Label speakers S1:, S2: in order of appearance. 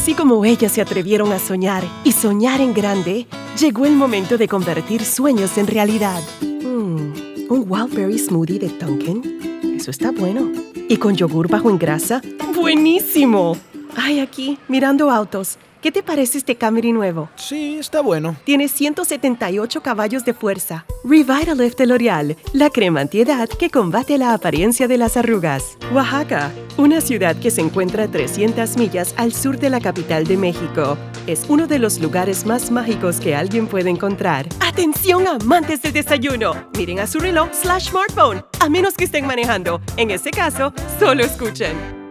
S1: Así como ellas se atrevieron a soñar y soñar en grande, llegó el momento de convertir sueños en realidad. ¿Un wild berry smoothie de Dunkin'? Eso está bueno. ¿Y con yogur bajo en grasa? ¡Buenísimo! Ay, aquí, mirando autos. ¿Qué te parece este Camry nuevo?
S2: Sí, está bueno.
S1: Tiene 178 caballos de fuerza. Revitalift de L'Oreal, la crema antiedad que combate la apariencia de las arrugas. Oaxaca, una ciudad que se encuentra a 300 millas al sur de la capital de México. Es uno de los lugares más mágicos que alguien puede encontrar. ¡Atención, amantes del desayuno! Miren a su reloj/smartphone, a menos que estén manejando. En ese caso, solo escuchen.